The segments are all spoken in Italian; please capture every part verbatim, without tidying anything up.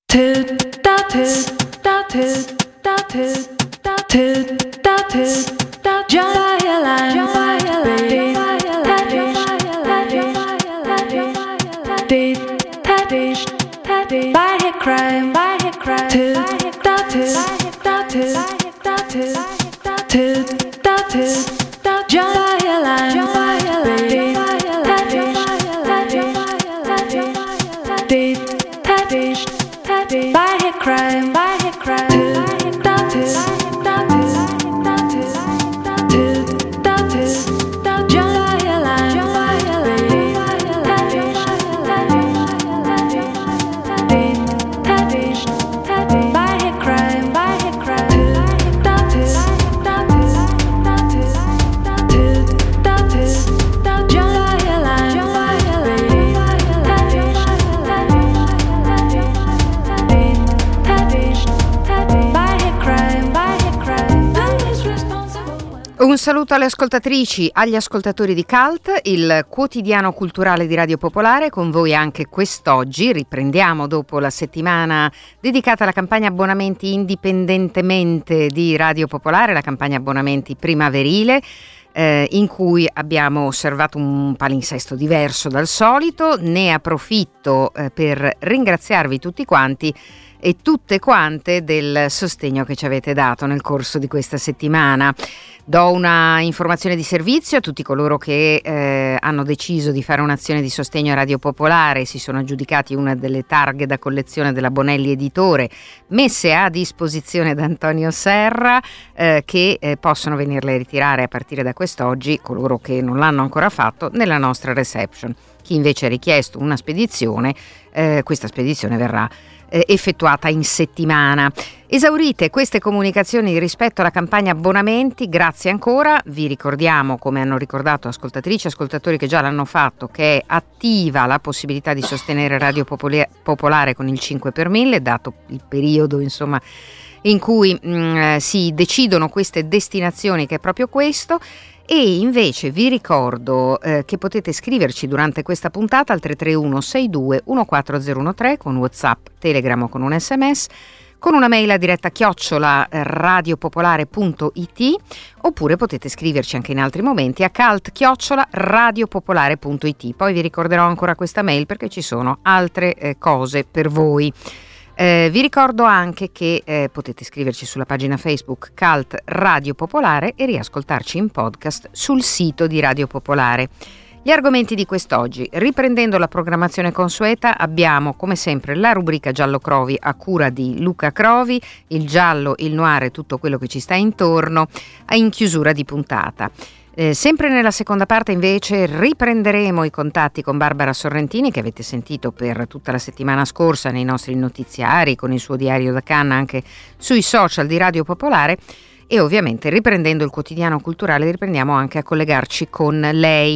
Un saluto alle ascoltatrici, agli ascoltatori di Cult, il quotidiano culturale di Radio Popolare, con voi anche quest'oggi. Riprendiamo dopo la settimana dedicata alla campagna abbonamenti indipendentemente di Radio Popolare, la campagna abbonamenti primaverile, eh, in cui abbiamo osservato un palinsesto diverso dal solito. Ne approfitto eh, per ringraziarvi tutti quanti e tutte quante del sostegno che ci avete dato nel corso di questa settimana. Do una informazione di servizio a tutti coloro che eh, hanno deciso di fare un'azione di sostegno a Radio Popolare e si sono aggiudicati una delle targhe da collezione della Bonelli Editore, messe a disposizione da Antonio Serra, eh, che eh, possono venirle a ritirare a partire da quest'oggi, coloro che non l'hanno ancora fatto, nella nostra reception. Chi invece ha richiesto una spedizione, eh, questa spedizione verrà effettuata in settimana. Esaurite queste comunicazioni rispetto alla campagna abbonamenti, grazie ancora. Vi ricordiamo, come hanno ricordato ascoltatrici e ascoltatori che già l'hanno fatto, che è attiva la possibilità di sostenere Radio Popolare con il cinque per mille, dato il periodo insomma in cui mh, si decidono queste destinazioni, che è proprio questo. E invece vi ricordo eh, che potete scriverci durante questa puntata al tre tre uno sei due uno quattro zero uno tre con WhatsApp, Telegram o con un sms, con una mail a diretta chiocciola radiopopolare punto it, oppure potete scriverci anche in altri momenti a cult chiocciola radiopopolare punto it. Poi vi ricorderò ancora questa mail perché ci sono altre eh, cose per voi. Eh, vi ricordo anche che eh, potete iscriverci sulla pagina Facebook Cult Radio Popolare e riascoltarci in podcast sul sito di Radio Popolare. Gli argomenti di quest'oggi: riprendendo la programmazione consueta, abbiamo come sempre la rubrica Giallo Crovi a cura di Luca Crovi, il giallo, il noir e tutto quello che ci sta intorno, in chiusura di puntata. Eh, sempre nella seconda parte invece riprenderemo i contatti con Barbara Sorrentini, che avete sentito per tutta la settimana scorsa nei nostri notiziari, con il suo diario da canna anche sui social di Radio Popolare, e ovviamente riprendendo il quotidiano culturale riprendiamo anche a collegarci con lei.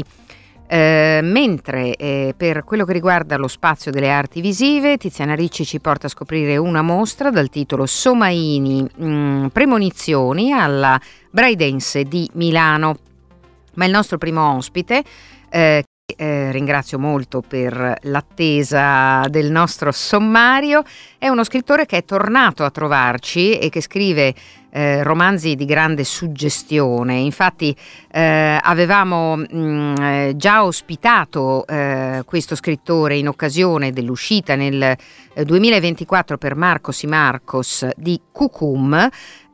Eh, mentre eh, per quello che riguarda lo spazio delle arti visive, Tiziana Ricci ci porta a scoprire una mostra dal titolo Somaini, mh, premonizioni alla Braidense di Milano. Ma il nostro primo ospite, eh, che eh, ringrazio molto per l'attesa del nostro sommario, è uno scrittore che è tornato a trovarci e che scrive eh, romanzi di grande suggestione. Infatti eh, avevamo mh, eh, già ospitato eh, questo scrittore in occasione dell'uscita nel eh, duemilaventiquattro per Marcos y Marcos di Cucum,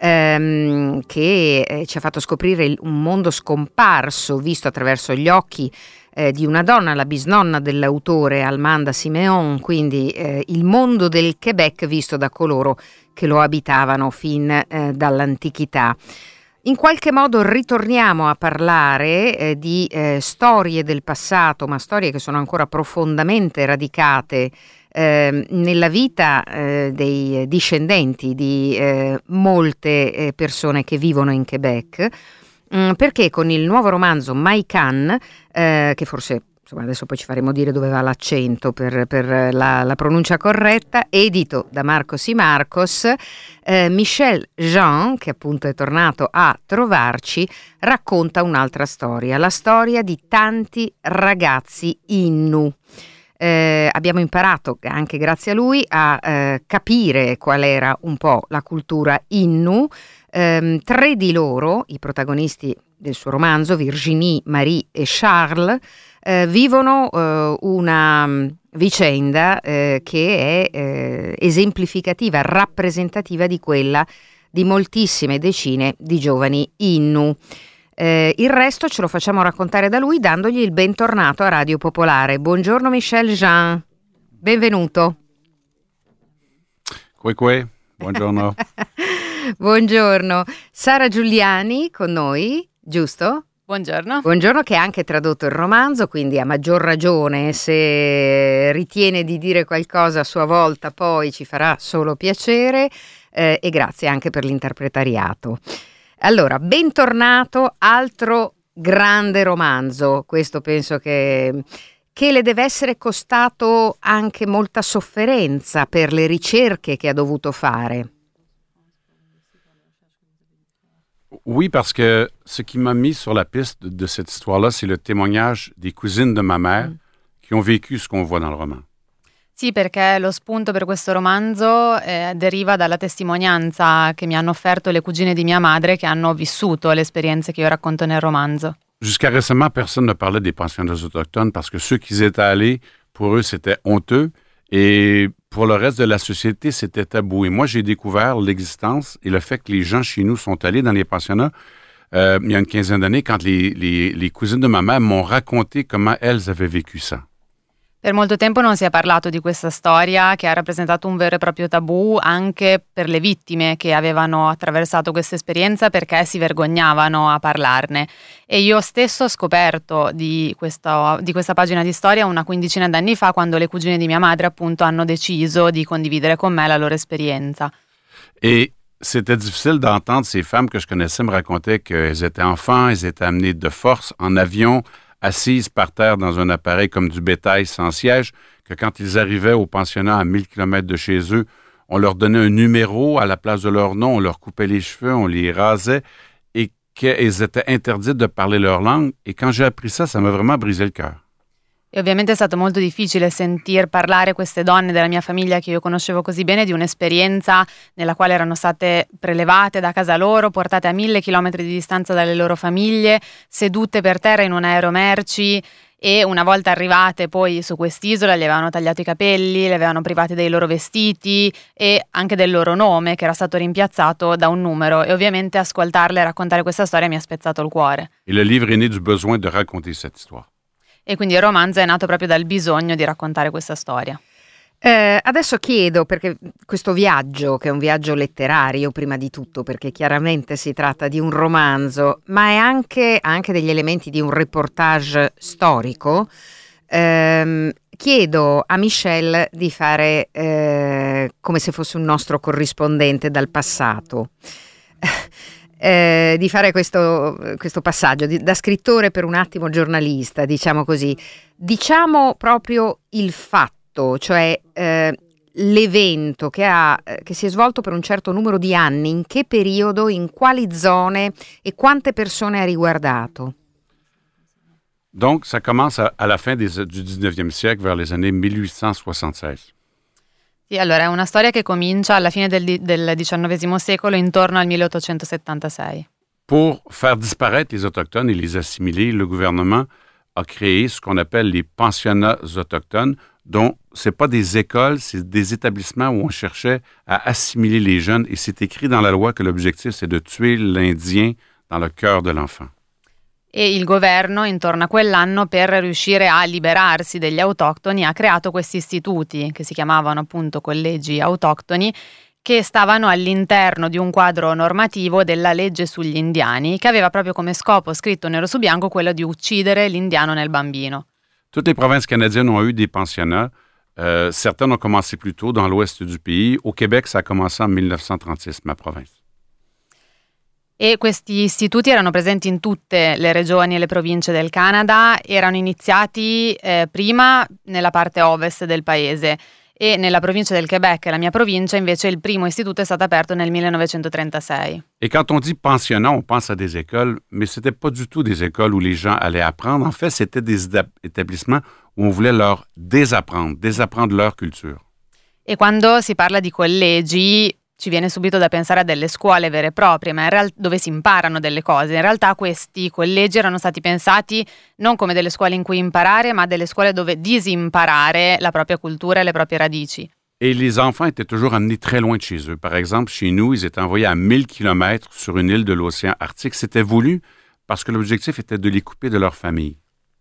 ehm, che eh, ci ha fatto scoprire il, un mondo scomparso visto attraverso gli occhi eh, di una donna, la bisnonna dell'autore, Almanda Simeon, quindi eh, il mondo del Quebec visto da coloro che lo abitavano fin eh, dall'antichità. In qualche modo ritorniamo a parlare eh, di eh, storie del passato, ma storie che sono ancora profondamente radicate eh, nella vita eh, dei discendenti di eh, molte eh, persone che vivono in Quebec, mh, perché con il nuovo romanzo Maikan, eh, che forse insomma adesso poi ci faremo dire dove va l'accento per, per la, la pronuncia corretta, edito da Marcos y Marcos, eh, Michel Jean, che appunto è tornato a trovarci, racconta un'altra storia, la storia di tanti ragazzi Innu. Eh, abbiamo imparato, anche grazie a lui, a eh, capire qual era un po' la cultura Innu. Eh, tre di loro, i protagonisti del suo romanzo, Virginie, Marie e Charles, eh, vivono eh, una vicenda eh, che è eh, esemplificativa, rappresentativa di quella di moltissime decine di giovani Innu. Eh, il resto ce lo facciamo raccontare da lui dandogli il bentornato a Radio Popolare. Buongiorno Michel Jean, benvenuto. Qui qui, buongiorno. Buongiorno. Sara Giuliani con noi, giusto? Buongiorno. Buongiorno, che ha anche tradotto il romanzo, quindi a maggior ragione, se ritiene di dire qualcosa a sua volta poi ci farà solo piacere, eh, e grazie anche per l'interpretariato. Allora, bentornato, altro grande romanzo, questo penso che, che le deve essere costato anche molta sofferenza per le ricerche che ha dovuto fare. Oui, parce que ce qui m'a mis sur la piste de, de cette histoire-là, c'est le témoignage des cousines de ma mère mm. qui ont vécu ce qu'on voit dans le roman. Sì, perché lo spunto per questo romanzo eh, deriva dalla testimonianza che mi hanno offerto le cugine di mia madre che hanno vissuto le esperienze che io racconto nel romanzo. Jusqu'à récemment, personne ne parlait des pensionnats autochtones parce que ceux qui y étaient allés, pour eux, c'était honteux. Et pour le reste de la société, c'était tabou. Et moi, j'ai découvert l'existence et le fait que les gens chez nous sont allés dans les pensionnats euh, il y a une quinzaine d'années quand les, les, les cousines de ma mère m'ont raconté comment elles avaient vécu ça. Per molto tempo non si è parlato di questa storia che ha rappresentato un vero e proprio tabù anche per le vittime che avevano attraversato questa esperienza perché si vergognavano a parlarne. E io stesso ho scoperto di, questo, di questa pagina di storia una quindicina d'anni fa, quando le cugine di mia madre appunto hanno deciso di condividere con me la loro esperienza. Et c'était difficile d'entendre ces femmes que je connaissais me raconter qu'elles étaient enfants, elles étaient amenées de force en avion, assises par terre dans un appareil comme du bétail sans siège, que quand ils arrivaient au pensionnat à mille kilomètres de chez eux, on leur donnait un numéro à la place de leur nom, on leur coupait les cheveux, on les rasait, et qu'elles étaient interdites de parler leur langue. Et quand j'ai appris ça, ça m'a vraiment brisé le cœur. E ovviamente è stato molto difficile sentir parlare queste donne della mia famiglia che io conoscevo così bene di un'esperienza nella quale erano state prelevate da casa loro, portate a mille chilometri di distanza dalle loro famiglie, sedute per terra in un aeromerci, e una volta arrivate poi su quest'isola gli avevano tagliato i capelli, le avevano private dei loro vestiti e anche del loro nome, che era stato rimpiazzato da un numero. E ovviamente ascoltarle e raccontare questa storia mi ha spezzato il cuore. Et le livre est né du besoin de raconter cette histoire. E quindi il romanzo è nato proprio dal bisogno di raccontare questa storia. Eh, adesso chiedo, perché questo viaggio, che è un viaggio letterario prima di tutto, perché chiaramente si tratta di un romanzo, ma è anche, anche degli elementi di un reportage storico, ehm, chiedo a Michel di fare eh, come se fosse un nostro corrispondente dal passato. Eh, di fare questo, questo passaggio di, da scrittore per un attimo giornalista, diciamo così. Diciamo proprio il fatto, cioè eh, l'evento che, ha, che si è svolto per un certo numero di anni, in che periodo, in quali zone e quante persone ha riguardato. Donc, ça commence à, à la fin des, du dix-neuvième siècle, vers les années mille huit cent soixante-seize. Sì, allora è una storia che comincia alla fine del, del diciannovesimo secolo, intorno al milleottocentosettantasei. Pour faire disparaître les Autochtones et les assimiler, le gouvernement a créé ce qu'on appelle les pensionnats autochtones, dont c'est pas des écoles, c'est des établissements où on cherchait à assimiler les jeunes, et c'est écrit dans la loi que l'objectif c'est de tuer l'Indien dans le cœur de l'enfant. E il governo, intorno a quell'anno, per riuscire a liberarsi degli autoctoni, ha creato questi istituti che si chiamavano appunto collegi autoctoni, che stavano all'interno di un quadro normativo della legge sugli indiani, che aveva proprio come scopo, scritto nero su bianco, quello di uccidere l'indiano nel bambino. Toutes les provinces canadiennes ont eu des pensionnats. Euh, certaines ont commencé plus tôt dans l'ouest du pays. Au Québec, ça a commencé en dix-neuf cent trente-six, ma province. E questi istituti erano presenti in tutte le regioni e le province del Canada, erano iniziati eh, prima nella parte ovest del paese, e nella provincia del Québec, la mia provincia, invece il primo istituto è stato aperto nel millenovecentotrentasei. Et quand on dit pensionnat, on pense à des écoles, mais c'était pas du tout des écoles où les gens allaient apprendre. En fait, c'était des établissements où on voulait leur désapprendre, désapprendre leur culture. E quando si parla di collegi ci viene subito da pensare a delle scuole vere e proprie, ma in real- dove si imparano delle cose. In realtà questi collegi erano stati pensati non come delle scuole in cui imparare, ma delle scuole dove disimparare la propria cultura e le proprie radici. Et les enfants étaient toujours amenés très loin de chez eux. Par exemple, chez nous, ils étaient envoyés à mille kilomètres sur une île de l'océan Arctique. C'était voulu parce que l'objectif était de les couper de leur famille.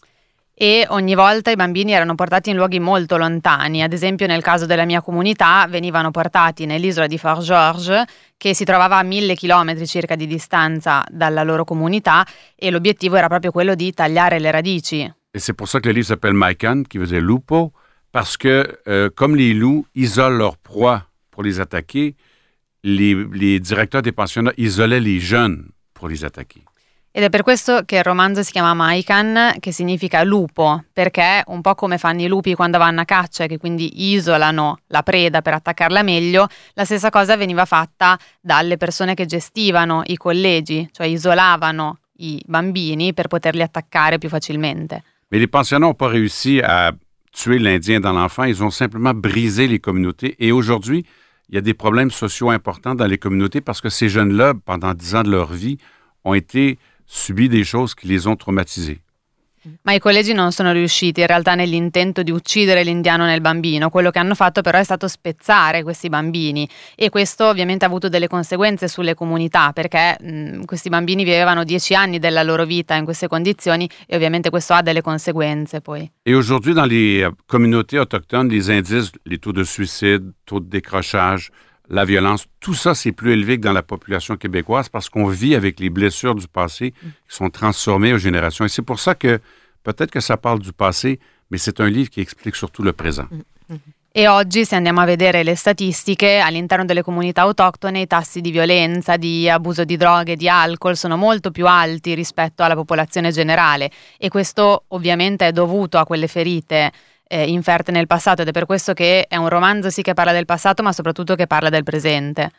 E ogni volta i bambini erano portati in luoghi molto lontani. Ad esempio, nel caso della mia comunità, venivano portati nell'isola di Fort George, che si trovava a mille chilometri circa di distanza dalla loro comunità, e l'obiettivo era proprio quello di tagliare le radici. Et c'est pour ça que le livre s'appelle Maikan, qui veut dire lupo, parce que euh, comme les loups isolent leurs proies pour les attaquer, les, les directeurs des pensionnats isolaient les jeunes pour les attaquer. Ed è per questo che il romanzo si chiama Maikan, che significa lupo, perché un po' come fanno i lupi quando vanno a caccia, che quindi isolano la preda per attaccarla meglio, la stessa cosa veniva fatta dalle persone che gestivano i collegi, cioè isolavano i bambini per poterli attaccare più facilmente. Mais les pensionnats n'ont pas réussi à tuer l'Indien dans l'enfant, ils ont simplement brisé les communautés. Et aujourd'hui, il y a des problèmes sociaux importants dans les communautés parce que ces jeunes-là, pendant dix ans de leur vie, ont été subì des choses qui les ont traumatisés. Ma i collegi non sono riusciti in realtà nell'intento di uccidere l'indiano nel bambino. Quello che hanno fatto però è stato spezzare questi bambini, e questo ovviamente ha avuto delle conseguenze sulle comunità, perché mh, questi bambini vivevano dieci anni della loro vita in queste condizioni, e ovviamente questo ha delle conseguenze poi. Et aujourd'hui, dans les communautés autochtones, les indices, les taux de suicide, taux de décrochage, la violence, tout ça, c'est plus élevé que dans la population québécoise parce qu'on vit avec les blessures du passé qui sont transformées aux générations. Et c'est pour ça que peut-être que ça parle du passé, mais c'est un livre qui explique surtout le présent. E oggi, se andiamo a vedere le statistiche, all'interno delle comunità autoctone i tassi di violenza, di abuso di droghe, di alcol sono molto più alti rispetto alla popolazione generale, e questo ovviamente è dovuto a quelle ferite Eh, inferte nel passato, ed è per questo che è un romanzo sì che parla del passato, ma soprattutto che parla del presente.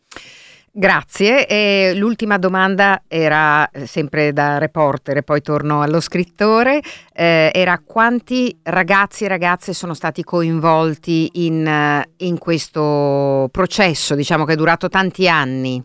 Grazie. E l'ultima domanda era sempre da reporter, e poi torno allo scrittore, eh, era quanti ragazzi e ragazze sono stati coinvolti in, in questo processo, diciamo che è durato tanti anni?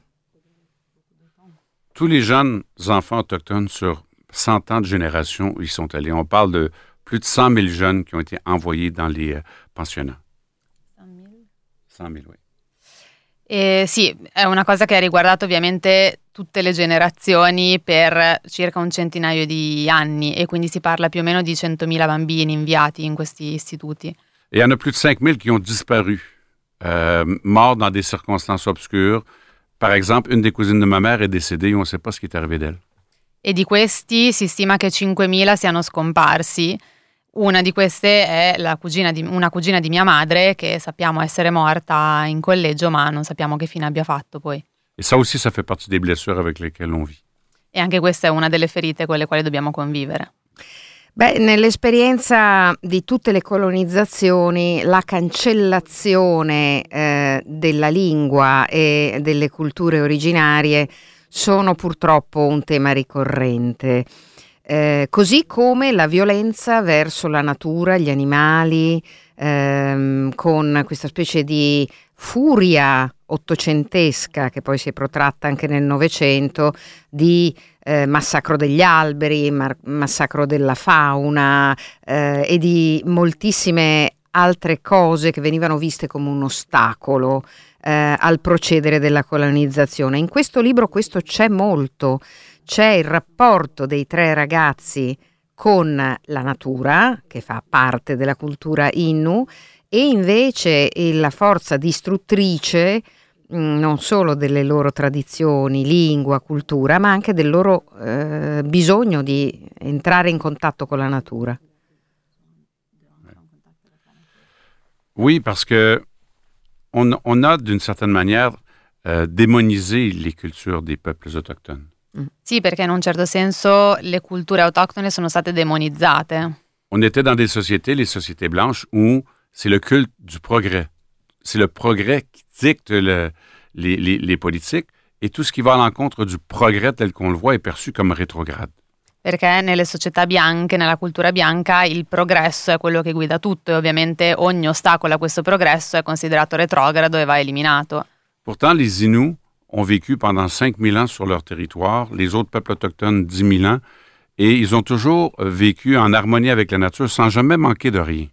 Tous les jeunes enfants autochtones sur cent ans de génération, ils sont allés. On parle de plus de cent mille jeunes qui ont été envoyés dans les euh, pensionnats. cent mille, oui. E sì, è una cosa che ha riguardato ovviamente tutte le generazioni per circa un centinaio di anni, e quindi si parla più o meno di centomila bambini inviati in questi istituti. Et il y en a plus de cinq mille qui ont disparu, euh, morts dans des circonstances obscures. Par exemple, une des cousines de ma mère est décédée et on ne sait pas ce qui est arrivé d'elle. E di questi si stima che cinquemila siano scomparsi. Una di queste è la cugina di, una cugina di mia madre, che sappiamo essere morta in collegio, ma non sappiamo che fine abbia fatto poi. Et ça aussi, ça fait partie des blessures avec lesquelles on vit. E anche questa è una delle ferite con le quali dobbiamo convivere. Beh, nell'esperienza di tutte le colonizzazioni, la cancellazione eh, della lingua e delle culture originarie sono purtroppo un tema ricorrente. Eh, così come la violenza verso la natura, gli animali, ehm, con questa specie di furia ottocentesca che poi si è protratta anche nel Novecento, di eh, massacro degli alberi, mar- massacro della fauna eh, e di moltissime altre cose che venivano viste come un ostacolo eh, al procedere della colonizzazione. In questo libro questo c'è molto. C'è il rapporto dei tre ragazzi con la natura, che fa parte della cultura Innu, e invece la forza distruttrice mh, non solo delle loro tradizioni, lingua, cultura, ma anche del loro eh, bisogno di entrare in contatto con la natura. Oui, parce que on, on a d'une certaine manière euh, démonisé les cultures des peuples autochtones. Sì, perché in un certo senso le culture autoctone sono state demonizzate. On était dans des sociétés, les sociétés blanches, où c'est le culte du progrès. C'est le progrès qui dicte le, les, les, les politiques, et tout ce qui va à l'encontre du progrès tel qu'on le voit est perçu comme rétrograde. Perché nelle società bianche, nella cultura bianca, il progresso è quello che guida tutto e ovviamente ogni ostacolo a questo progresso è considerato retrogrado e va eliminato. Pourtant, les Inuits ont vécu pendant cinq mille ans sur leur territoire, les autres peuples autochtones dix mille ans, et ils ont toujours vécu en harmonie avec la nature sans jamais manquer de rien.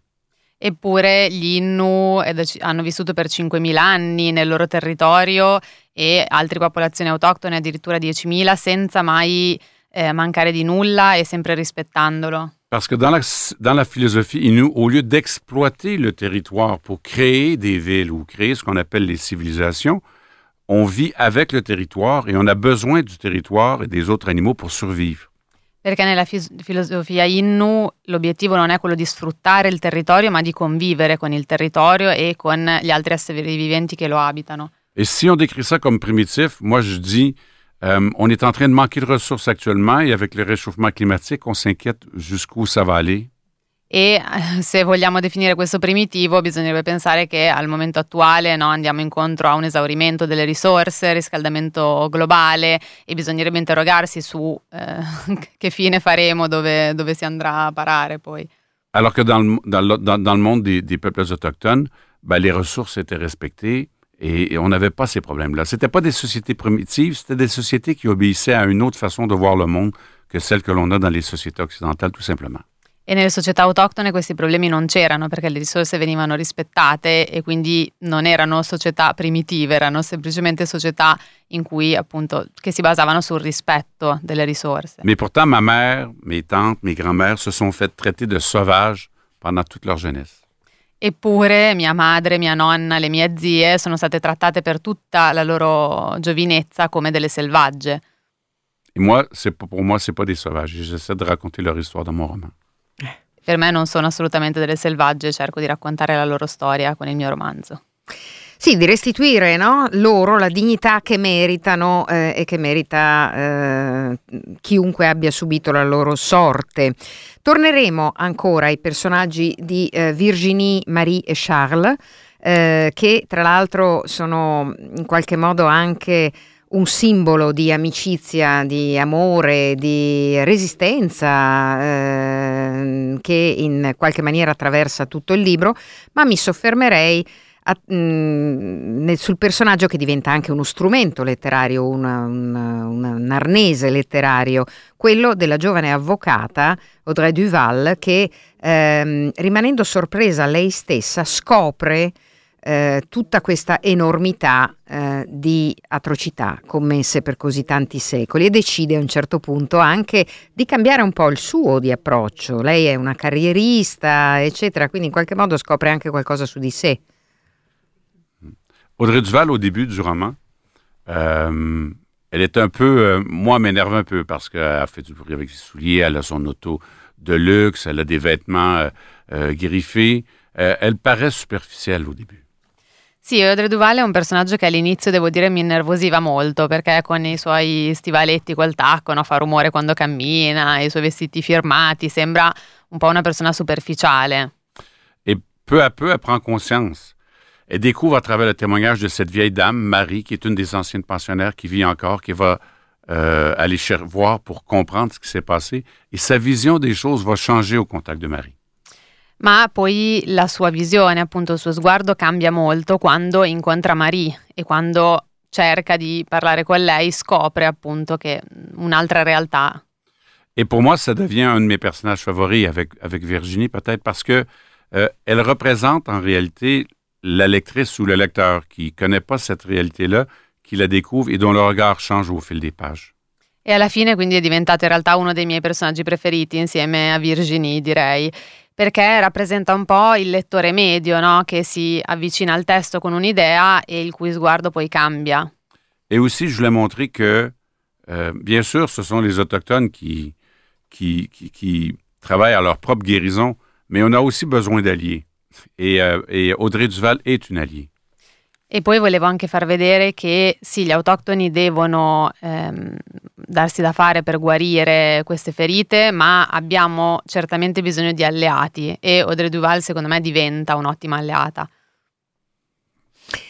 Eppure gli Innu hanno vissuto per cinquemila anni nel loro territorio e altre popolazioni autoctone addirittura diecimila senza mai eh, mancare di nulla e sempre rispettandolo. Parce que dans la, dans la philosophie Innu, au lieu d'exploiter le territoire pour créer des villes ou créer ce qu'on appelle les civilisations, on vit avec le territoire et on a besoin du territoire et des autres animaux pour survivre. Perché nella fi- filosofia Innu l'obiettivo non è quello di sfruttare il territorio, ma di convivere con il territorio e con gli altri esseri viventi che lo abitano. Et si on décrit ça comme primitif, moi je dis, euh, on est en train de manquer de ressources actuellement et avec le réchauffement climatique, on s'inquiète jusqu'où ça va aller. E se vogliamo definire questo primitivo, bisognerebbe pensare che al momento attuale no, andiamo incontro a un esaurimento delle risorse, riscaldamento globale e bisognerebbe interrogarsi su eh, che fine faremo, dove, dove si andrà a parare poi. Alors que dans le, dans le, dans, dans le monde des, des peuples autochtones, ben, les ressources étaient respectées et, et on n'avait pas ces problèmes-là. C'était pas des sociétés primitives, c'était des sociétés qui obéissaient à une autre façon de voir le monde que celle que l'on a dans les sociétés occidentales, tout simplement. E nelle società autoctone questi problemi non c'erano perché le risorse venivano rispettate e quindi non erano società primitive, erano semplicemente società in cui appunto che si basavano sul rispetto delle risorse. Mais pourtant, ma mère, mes tantes, mes grands-mères se sont fait traiter de sauvages pendant toute leur jeunesse. Eppure mia madre, mia nonna, le mie zie sono state trattate per tutta la loro giovinezza come delle selvagge. Et moi, c'est, pour moi, c'est pas des sauvages. J'essaie de raconter leur histoire dans mon roman. Per me non sono assolutamente delle selvagge, cerco di raccontare la loro storia con il mio romanzo. Sì, di restituire no, loro la dignità che meritano eh, e che merita eh, chiunque abbia subito la loro sorte. Torneremo ancora ai personaggi di eh, Virginie, Marie e Charles, eh, che tra l'altro sono in qualche modo anche un simbolo di amicizia, di amore, di resistenza eh, che in qualche maniera attraversa tutto il libro, ma mi soffermerei a, mh, nel, sul personaggio che diventa anche uno strumento letterario, una, una, una, un arnese letterario, quello della giovane avvocata Audrey Duval che ehm, rimanendo sorpresa lei stessa scopre Eh, tutta questa enormità eh, di atrocità commesse per così tanti secoli e decide a un certo punto anche di cambiare un po' il suo di approccio. Lei è una carrierista, eccetera, quindi in qualche modo scopre anche qualcosa su di sé. Audrey Duval, au début du roman, euh, elle est un peu... Euh, moi, elle m'énerve un peu parce qu'elle fait du bruit avec ses souliers, elle a son auto de luxe, elle a des vêtements euh, euh, griffés. Euh, elle paraît superficielle au début. Sì, Audrey Duval è un personaggio che all'inizio, devo dire, mi innervosiva molto perché con i suoi stivaletti col tacco, no, fa rumore quando cammina, i suoi vestiti firmati, sembra un po' una persona superficiale. Et peu à peu, elle prend conscience. Elle découvre à travers le témoignage de cette vieille dame, Marie, qui est une des anciennes pensionnaires qui vit encore, qui va euh, aller cher- voir pour comprendre ce qui s'est passé. Et sa vision des choses va changer au contact de Marie. Ma poi la sua visione, appunto il suo sguardo cambia molto quando incontra Marie e quando cerca di parlare con lei scopre appunto che un'altra realtà. Et pour moi, ça devient un de mes personnages favoris avec, avec Virginie, peut-être parce que euh, elle représente en réalité la lectrice ou le lecteur qui ne connaît pas cette réalité-là, qui la découvre et dont le regard change au fil des pages. E alla fine quindi è diventato in realtà uno dei miei personaggi preferiti insieme a Virginie, direi. Perché rappresenta un po' il lettore medio, no? Che si avvicina al testo con un'idea e il cui sguardo poi cambia. Et aussi, je voulais montrer que, euh, bien sûr, ce sont les Autochtones qui, qui, qui, qui travaillent à leur propre guérison, mais on a aussi besoin d'alliés. Et, euh, et Audrey Duval est une alliée. E poi volevo anche far vedere che sì, gli autoctoni devono ehm, darsi da fare per guarire queste ferite, ma abbiamo certamente bisogno di alleati e Audrey Duval secondo me diventa un'ottima alleata.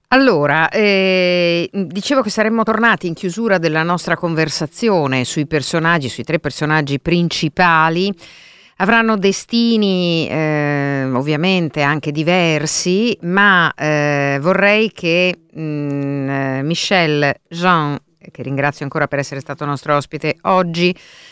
Allora, eh, dicevo che saremmo tornati in chiusura della nostra conversazione sui personaggi, sui tre personaggi principali. Avranno destini eh, ovviamente anche diversi, ma eh, vorrei che mh, Michel Jean, che ringrazio ancora per essere stato nostro ospite oggi,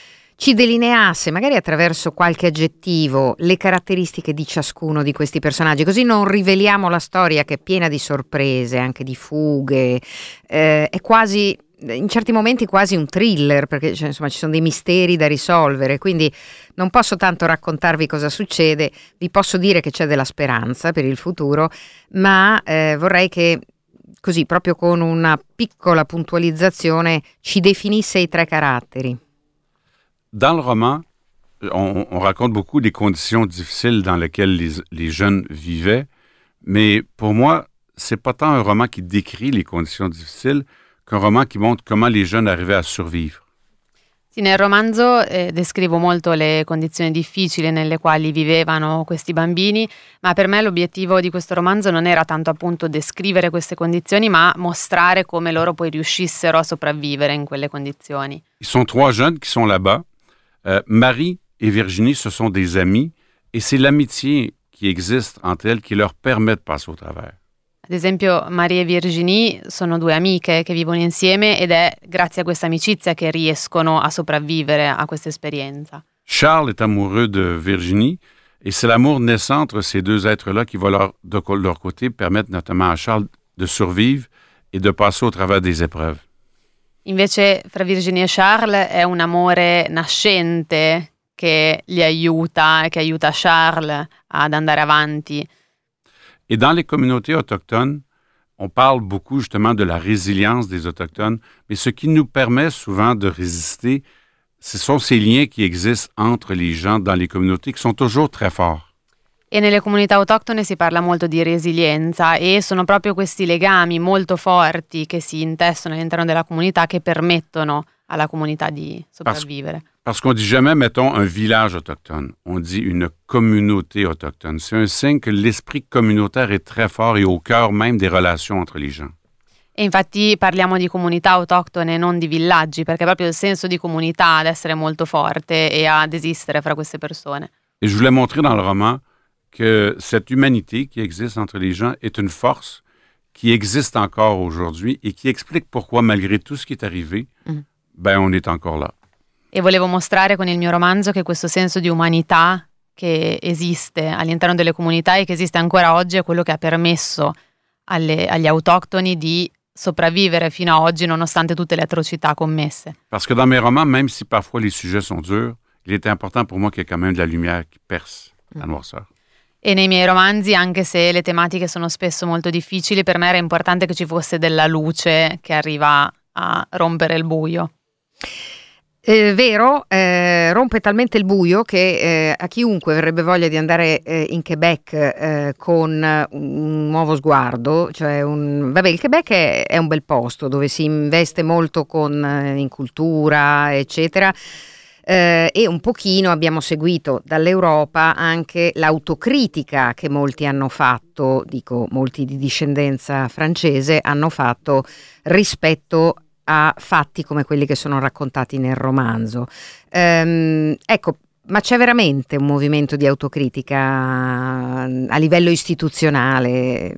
ci delineasse, magari attraverso qualche aggettivo, le caratteristiche di ciascuno di questi personaggi, così non riveliamo la storia che è piena di sorprese, anche di fughe, eh, è quasi, in certi momenti quasi un thriller, perché cioè, insomma ci sono dei misteri da risolvere, quindi non posso tanto raccontarvi cosa succede, vi posso dire che c'è della speranza per il futuro, ma eh, vorrei che così, proprio con una piccola puntualizzazione, ci definisse i tre caratteri. Dans le roman, on, on raconte beaucoup des conditions difficiles dans lesquelles les, les jeunes vivaient, mais pour moi, c'est pas tant un roman qui décrit les conditions difficiles qu'un roman qui montre comment les jeunes arrivaient à survivre. Sì, nel romanzo eh, descrivo molto le condizioni difficili nelle quali vivevano questi bambini, ma per me l'obiettivo di questo romanzo non era tanto appunto descrivere queste condizioni, ma mostrare come loro poi riuscissero a sopravvivere in quelle condizioni. Ils sont trois jeunes qui sont là-bas. Euh, Marie et Virginie, ce sont des amis, et c'est l'amitié qui existe entre elles qui leur permet de passer au travers. Ad esempio, Maria e Virginie sono due amiche che vivono insieme ed è grazie a questa amicizia che riescono a sopravvivere a questa esperienza. Charles est amoureux de Virginie et c'est l'amour naissant entre ces deux êtres-là qui va leur, de leur côté permettre notamment à Charles de survivre et de passer au travers des épreuves. Invece, fra Virginie e Charles è un amore nascente che li aiuta, che aiuta Charles ad andare avanti. Et dans les communautés autochtones, on parle beaucoup justement de la résilience des Autochtones, mais ce qui nous permet souvent de résister, ce sont ces liens qui existent entre les gens dans les communautés qui sont toujours très forts. E nelle comunità autoctone si parla molto di resilienza e sono proprio questi legami molto forti che si intestono all'interno della comunità che permettono alla comunità di sopravvivere. Parce, parce qu'on dit jamais, mettons, un village autochtone. On dit une communauté autochtone. C'est un signe que l'esprit communautaire est très fort et au cœur même des relations entre les gens. E infatti parliamo di comunità autoctone, non di villaggi, perché è proprio il senso di comunità ad essere molto forte e ad esistere fra queste persone. Et je voulais montrer dans le roman que cette humanité qui existe entre les gens est une force qui existe encore aujourd'hui et qui explique pourquoi, malgré tout ce qui est arrivé, mm. ben, on est encore là. E volevo mostrare con il mio romanzo che questo senso di umanità che esiste all'interno delle comunità e che esiste ancora oggi è quello che ha permesso alle, agli autoctoni di sopravvivere fino a oggi nonostante tutte le atrocità commesse. Parce que dans mes romans, même si parfois les sujets sont durs, il était important pour moi qu'il y ait quand même de la lumière qui perce mm. la noirceur. E nei miei romanzi, anche se le tematiche sono spesso molto difficili, per me era importante che ci fosse della luce che arriva a rompere il buio. È vero, eh, rompe talmente il buio che eh, a chiunque verrebbe voglia di andare eh, in Quebec eh, con un nuovo sguardo, cioè un, vabbè, il Quebec è, è un bel posto dove si investe molto con, eh, in cultura, eccetera. Eh, e un pochino abbiamo seguito dall'Europa anche l'autocritica che molti hanno fatto, dico molti di discendenza francese, hanno fatto rispetto a fatti come quelli che sono raccontati nel romanzo. Ehm, ecco, ma c'è veramente un movimento di autocritica a livello istituzionale?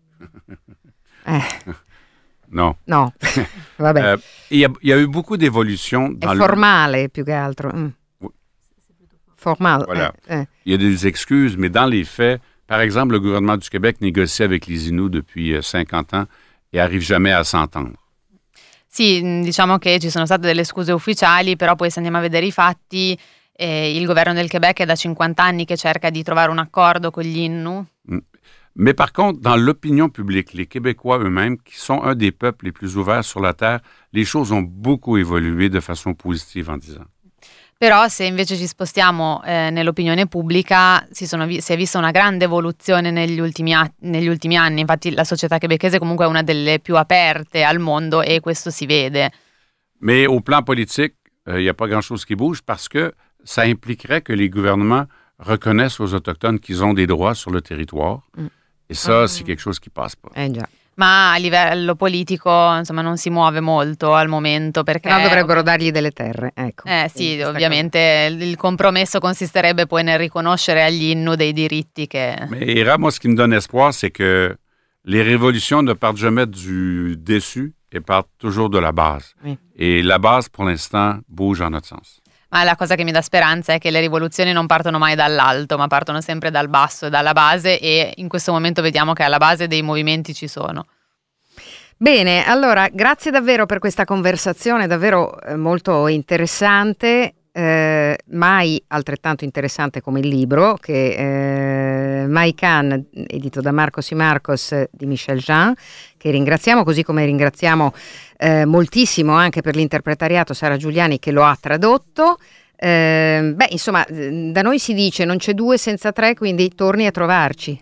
Eh. No. No, vabbè. Euh, il, y a, il y a eu beaucoup d'évolutions dans È le... formale più che altro. Mm. Formale. Voilà. Eh, eh. Il y a des excuses, mais dans les faits, par exemple, le gouvernement du Québec négocie avec les Inuits depuis cinquante ans et arrive jamais à s'entendre. Sì, diciamo che ci sono state delle scuse ufficiali, però poi se andiamo a vedere i fatti, eh, il governo del Quebec è da cinquanta anni che cerca di trovare un accordo con gli Innu. Mm. Mais par contre, dans l'opinion publique, les Québécois eux-mêmes, qui sont un des peuples les plus ouverts sur la Terre, les choses ont beaucoup évolué de façon positive en dix ans. Però se invece ci spostiamo eh, nell'opinione pubblica, si, sono vi- si è vista una grande evoluzione negli ultimi, a- negli ultimi anni. Infatti la società québécoise comunque è una delle più aperte al mondo e questo si vede. Mais au plan politique, il euh, n'y a pas grand-chose qui bouge parce que ça impliquerait que les gouvernements reconnaissent aux Autochtones qu'ils ont des droits sur le territoire. Mm. Et ça, mm. c'est quelque chose qui passe pas. Eh già. Ma a livello politico, insomma, non si muove molto al momento, perché no, dovrebbero dargli delle terre, ecco. Eh sì, ovviamente cosa. Il compromesso consisterebbe poi nel riconoscere agli Innu dei diritti che... Mais Ira, ce qui me donne espoir, c'est que les révolutions ne partent jamais du dessus et partent toujours de la base. Oui. Et la base, pour l'instant, bouge en notre sens. Ma la cosa che mi dà speranza è che le rivoluzioni non partono mai dall'alto, ma partono sempre dal basso, dalla base, e in questo momento vediamo che alla base dei movimenti ci sono. Bene, allora grazie davvero per questa conversazione, davvero eh, molto interessante, eh, mai altrettanto interessante come il libro che eh, Mai Can, edito da Marcos y Marcos di Michel Jean, che ringraziamo, così come ringraziamo eh, moltissimo anche per l'interpretariato Sara Giuliani che lo ha tradotto. Eh, beh, insomma, da noi si dice non c'è due senza tre, quindi torni a trovarci.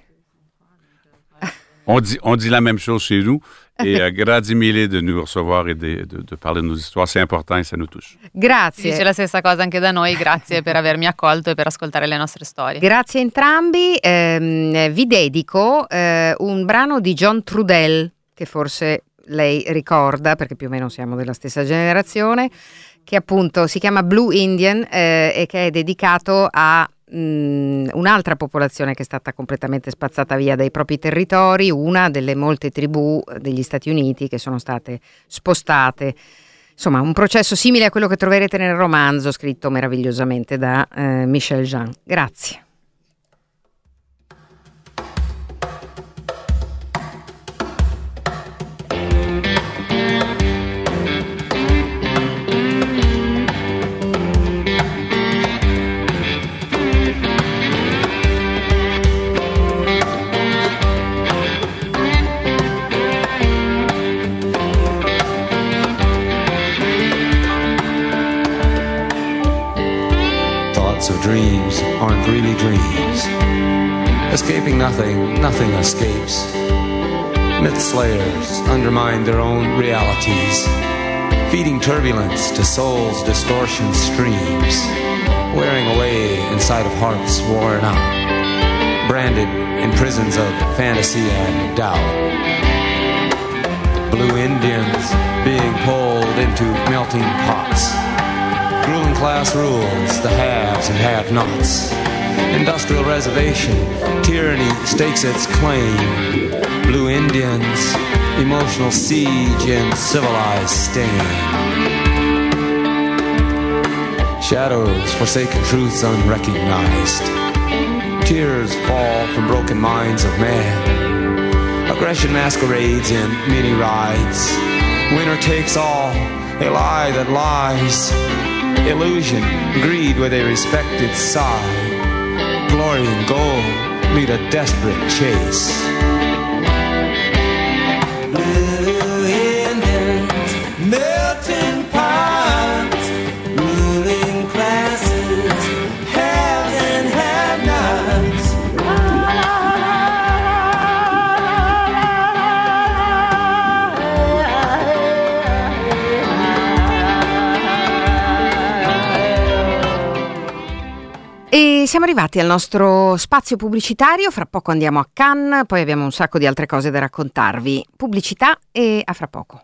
On dit, on dit la même chose chez nous. Et uh, grazie mille de nous recevoir et de, de, de parler de nos histoires, c'est important et ça nous touche. Grazie. Dice la stessa cosa anche da noi, grazie per avermi accolto e per ascoltare le nostre storie. Grazie a entrambi, eh, vi dedico eh, un brano di John Trudell, che forse lei ricorda, perché più o meno siamo della stessa generazione, che appunto si chiama Blue Indian eh, e che è dedicato a un'altra popolazione che è stata completamente spazzata via dai propri territori, una delle molte tribù degli Stati Uniti che sono state spostate. Insomma, un processo simile a quello che troverete nel romanzo scritto meravigliosamente da eh, Michel Jean. Grazie. Of dreams aren't really dreams. Escaping nothing, nothing escapes. Myth slayers undermine their own realities, feeding turbulence to souls' distortion streams, wearing away inside of hearts worn out, branded in prisons of fantasy and doubt. Blue Indians being pulled into melting pots. Ruling class rules, the haves and have-nots. Industrial reservation, tyranny stakes its claim. Blue Indians, emotional siege and civilized stain. Shadows forsaken truths unrecognized. Tears fall from broken minds of man. Aggression masquerades in many rides. Winner takes all, a lie that lies. Illusion, greed with a respected side. Glory and gold lead a desperate chase. Blue Indians, melting pots, ruling classes, haves and have-nots. E siamo arrivati al nostro spazio pubblicitario, fra poco andiamo a Cannes, poi abbiamo un sacco di altre cose da raccontarvi. Pubblicità e a fra poco.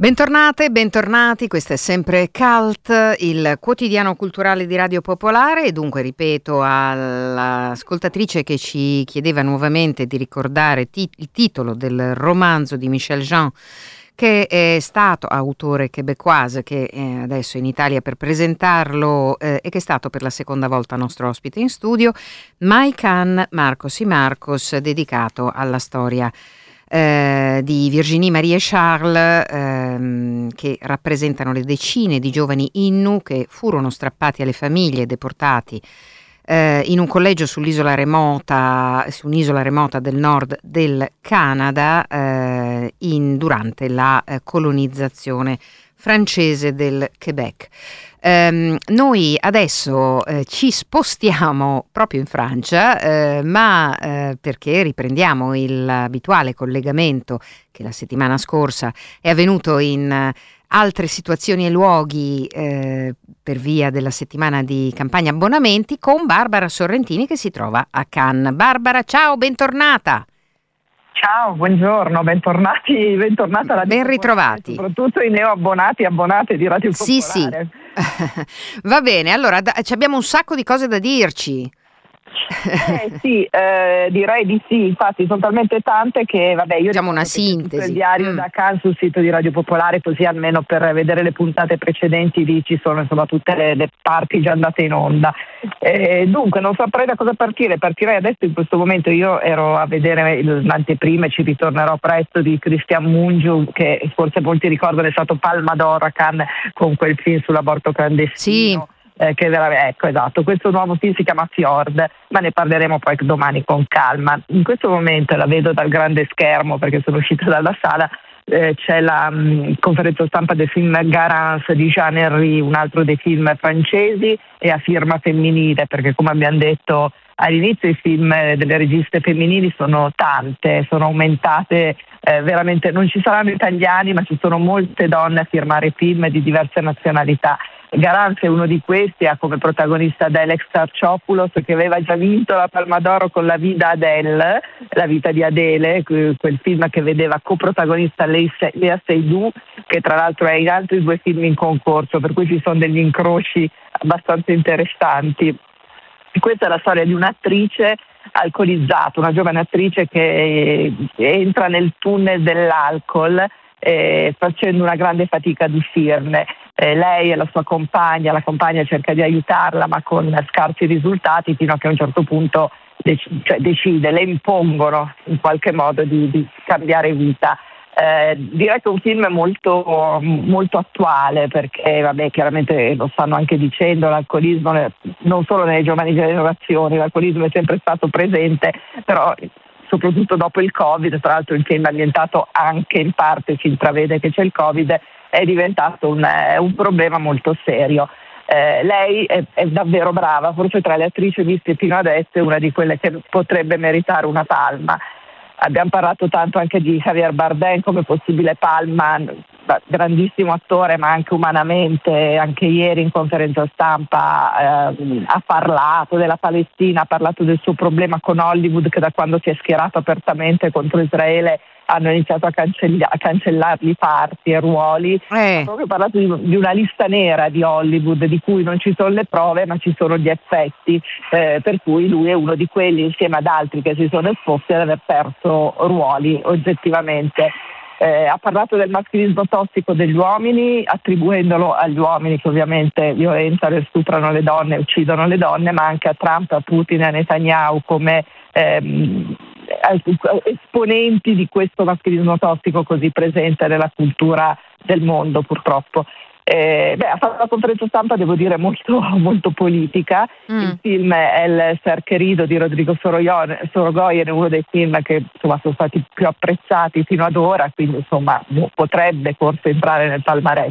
Bentornate, bentornati, questo è sempre Cult, il quotidiano culturale di Radio Popolare, e dunque ripeto all'ascoltatrice che ci chiedeva nuovamente di ricordare ti- il titolo del romanzo di Michel Jean, che è stato autore québécoise, che è adesso in Italia per presentarlo eh, e che è stato per la seconda volta nostro ospite in studio, My Can, Marcos y Marcos, dedicato alla storia Eh, di Virginie Marie e Charles, ehm, che rappresentano le decine di giovani Innu che furono strappati alle famiglie e deportati eh, in un collegio sull'isola remota, su un'isola remota del nord del Canada eh, in, durante la eh, colonizzazione francese del Quebec. Um, noi adesso eh, ci spostiamo proprio in Francia, eh, ma eh, perché riprendiamo l'abituale collegamento che la settimana scorsa è avvenuto in eh, altre situazioni e luoghi eh, per via della settimana di campagna abbonamenti con Barbara Sorrentini, che si trova a Cannes. Barbara, ciao, bentornata. Ciao, buongiorno, bentornati, bentornata alla Ben ritrovati. Soprattutto i neoabbonati e abbonate di Radio Popolare. Sì, sì. Va bene, allora da, abbiamo un sacco di cose da dirci. Eh sì, eh, direi di sì, infatti sono talmente tante che vabbè io facciamo una c'è sintesi. Il diario mm. da Cannes sul sito di Radio Popolare, così almeno per vedere le puntate precedenti lì ci sono insomma tutte le, le parti già andate in onda. Eh, dunque non saprei da cosa partire, partirei adesso in questo momento. Io ero a vedere l'anteprima e ci ritornerò presto di Christian Mungiu, che forse molti ricordano è stato Palma d'Oro a Cannes con quel film sull'aborto clandestino. Sì. Eh, che veramente, ecco, esatto, questo nuovo film si chiama Fjord, ma ne parleremo poi domani con calma. In questo momento la vedo dal grande schermo perché sono uscita dalla sala. Eh, c'è la mh, conferenza stampa del film Garance di Jean Henry, un altro dei film francesi, e a firma femminile, perché come abbiamo detto all'inizio i film delle registe femminili sono tante, sono aumentate eh, veramente, non ci saranno italiani ma ci sono molte donne a firmare film di diverse nazionalità. Garance è uno di questi, ha come protagonista Alex Tarchopoulos, che aveva già vinto la Palma d'Oro con La Vida Adele, La vita di Adele, quel film che vedeva coprotagonista Léa Seydoux, che tra l'altro è in altri due film in concorso, per cui ci sono degli incroci abbastanza interessanti. Questa è la storia di un'attrice alcolizzata, una giovane attrice che entra nel tunnel dell'alcol eh, facendo una grande fatica ad uscirne. Eh, lei e la sua compagna, la compagna cerca di aiutarla ma con scarsi risultati, fino a che a un certo punto dec- cioè decide, le impongono in qualche modo di, di cambiare vita. Eh, direi che è un film molto, molto attuale, perché vabbè, chiaramente lo stanno anche dicendo, l'alcolismo non solo nelle giovani generazioni, l'alcolismo è sempre stato presente, però soprattutto dopo il Covid, tra l'altro il film è ambientato anche in parte, si intravede che c'è il Covid, è diventato un, un problema molto serio. Eh, lei è, è davvero brava, forse tra le attrici viste fino adesso è una di quelle che potrebbe meritare una palma. Abbiamo parlato tanto anche di Javier Bardem come possibile palma, grandissimo attore ma anche umanamente, anche ieri in conferenza stampa eh, ha parlato della Palestina, ha parlato del suo problema con Hollywood, che da quando si è schierato apertamente contro Israele hanno iniziato a, cancella- a cancellargli parti e ruoli. Eh. Ha proprio parlato di, di una lista nera di Hollywood di cui non ci sono le prove ma ci sono gli effetti, eh, per cui lui è uno di quelli insieme ad altri che si sono esposti ad aver perso ruoli oggettivamente. Eh, ha parlato del maschilismo tossico degli uomini, attribuendolo agli uomini che ovviamente violentano e stuprano le donne, uccidono le donne, ma anche a Trump, a Putin e a Netanyahu come ehm, esponenti di questo maschilismo tossico così presente nella cultura del mondo, purtroppo. Eh, beh, ha fatto una conferenza stampa, devo dire, molto, molto politica. Mm. Il film è Il Ser Querido di Rodrigo Sorogoyen, è uno dei film che insomma sono stati più apprezzati fino ad ora, quindi insomma potrebbe forse entrare nel palmarès.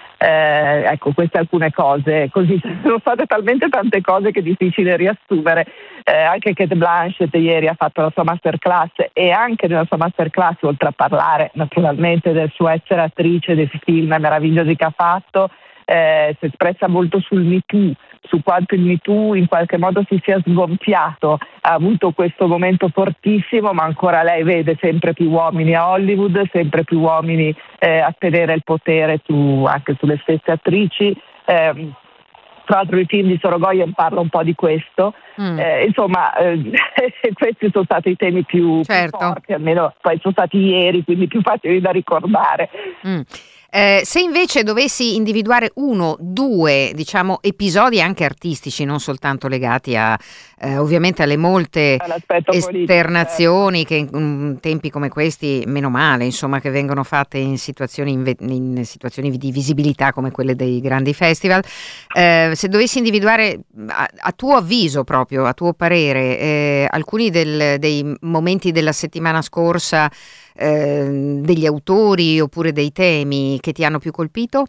Eh, ecco, queste alcune cose, così sono state talmente tante cose che è difficile riassumere. Eh, anche Cate Blanchett ieri ha fatto la sua masterclass, e anche nella sua masterclass, oltre a parlare naturalmente del suo essere attrice, dei film meravigliosi che ha fatto, eh, si è espressa molto sul Me Too, su quanto il Me Too in qualche modo si sia sgonfiato, ha avuto questo momento fortissimo, ma ancora lei vede sempre più uomini a Hollywood, sempre più uomini eh, a tenere il potere su, anche sulle stesse attrici. Eh, tra l'altro il film di Sorogoyen parla un po' di questo, mm. eh, insomma eh, questi sono stati i temi più, certo. più forti, almeno poi sono stati ieri, quindi più facili da ricordare. Mm. Eh, se invece dovessi individuare uno, due, diciamo, episodi anche artistici, non soltanto legati a eh, ovviamente alle molte esternazioni politico, che in um, tempi come questi, meno male, insomma, che vengono fatte in situazioni, in, in situazioni di visibilità come quelle dei grandi festival, eh, se dovessi individuare a, a tuo avviso proprio, a tuo parere, eh, alcuni del, dei momenti della settimana scorsa, Eh, degli autori oppure dei temi che ti hanno più colpito?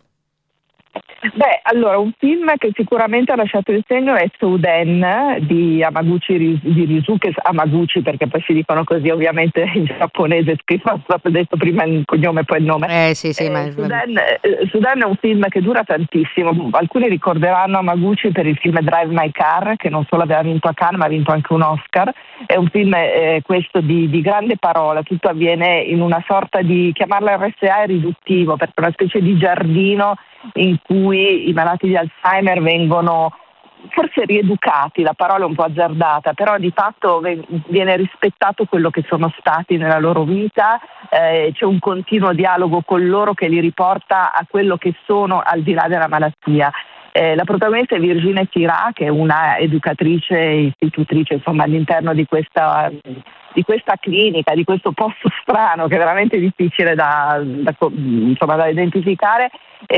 Beh, allora un film che sicuramente ha lasciato il segno è Souden di Hamaguchi di Ryusuke Hamaguchi, perché poi si dicono così ovviamente in giapponese, scritto, ho detto prima il cognome e poi il nome. Eh sì sì, eh, ma Souden, eh, Souden è un film che dura tantissimo. Alcuni ricorderanno Hamaguchi per il film Drive My Car, che non solo aveva vinto a Cannes ma ha vinto anche un Oscar. È un film eh, questo di, di grande parola, tutto avviene in una sorta di, chiamarla R S A è riduttivo, perché è una specie di giardino in cui i malati di Alzheimer vengono forse rieducati, la parola è un po' azzardata, però di fatto viene rispettato quello che sono stati nella loro vita, eh, c'è un continuo dialogo con loro che li riporta a quello che sono al di là della malattia. Eh, la protagonista è Virginie Fira, che è una educatrice, istitutrice, insomma, all'interno di questa, di questa clinica, di questo posto strano che è veramente difficile da, da, insomma, da identificare,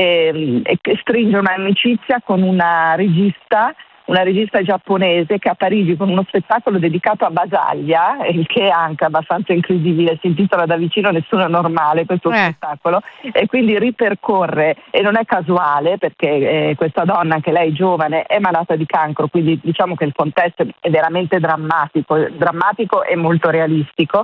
e, e che stringe un'amicizia con una regista, una regista giapponese che a Parigi con uno spettacolo dedicato a Basaglia, il che è anche abbastanza incredibile, si intitola Da vicino nessuno è normale questo eh. spettacolo, e quindi ripercorre, e non è casuale perché eh, questa donna, anche lei giovane, è malata di cancro, quindi diciamo che il contesto è veramente drammatico, drammatico e molto realistico,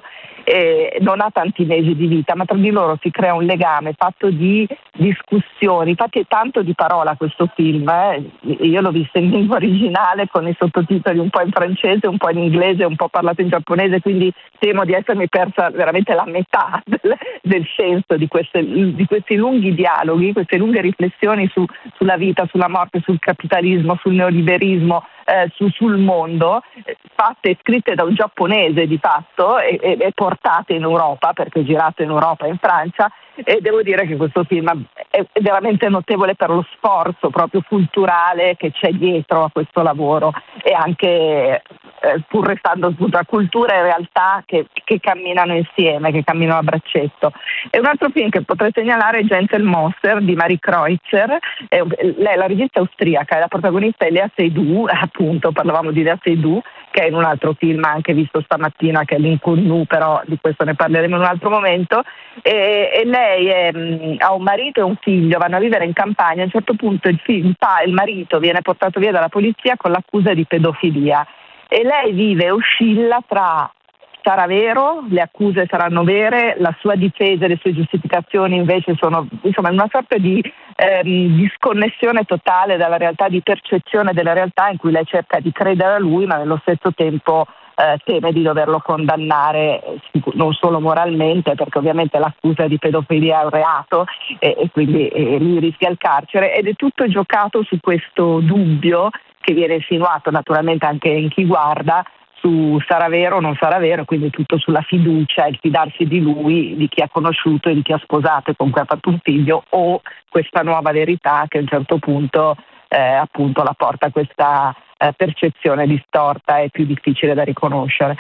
e non ha tanti mesi di vita, ma tra di loro si crea un legame fatto di discussioni, infatti è tanto di parola questo film, eh. Io l'ho visto in lingua originale con i sottotitoli un po' in francese, un po' in inglese, un po' parlato in giapponese, quindi temo di essermi persa veramente la metà del, del senso di, queste, di questi lunghi dialoghi, queste lunghe riflessioni su, sulla vita, sulla morte, sul capitalismo, sul neoliberismo, eh, su, sul mondo, fatte e scritte da un giapponese di fatto e, e, e portate in Europa, perché è girato in Europa e in Francia, e devo dire che questo film è veramente notevole per lo sforzo proprio culturale che c'è dietro a questo lavoro, e anche eh, pur restando tra cultura e realtà che, che camminano insieme, che camminano a braccetto. E un altro film che potrei segnalare è Gentle Monster di Marie Kreutzer. Eh, lei è la regista austriaca e la protagonista è Lea Seydoux, appunto parlavamo di Lea Seydoux, che è in un altro film anche visto stamattina, che è L'Inconnu, però di questo ne parleremo in un altro momento, e, e lei è, mh, ha un marito e un figlio, vanno a vivere in campagna. A un certo punto il, figlio, il marito viene portato via dalla polizia con l'accusa di pedofilia e lei vive e oscilla tra sarà vero, le accuse saranno vere, la sua difesa e le sue giustificazioni invece sono, insomma, una sorta di ehm, disconnessione totale dalla realtà, di percezione della realtà, in cui lei cerca di credere a lui, ma nello stesso tempo eh, teme di doverlo condannare, non solo moralmente, perché ovviamente l'accusa di pedofilia è un reato e, e quindi e lui rischia il carcere, ed è tutto giocato su questo dubbio che viene insinuato naturalmente anche in chi guarda, su sarà vero o non sarà vero, quindi tutto sulla fiducia, il fidarsi di lui, di chi ha conosciuto e di chi ha sposato e con cui ha fatto un figlio, o questa nuova verità che a un certo punto eh, appunto la porta a questa eh, percezione distorta e più difficile da riconoscere.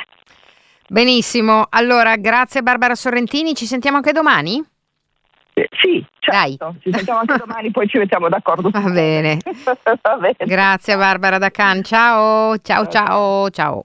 Benissimo, allora grazie Barbara Sorrentini, ci sentiamo anche domani? Eh, sì, certo, Dai. Ci sentiamo anche domani, poi ci mettiamo d'accordo. Va bene. Va bene. Grazie Barbara da Cannes, ciao, ciao, ciao, ciao.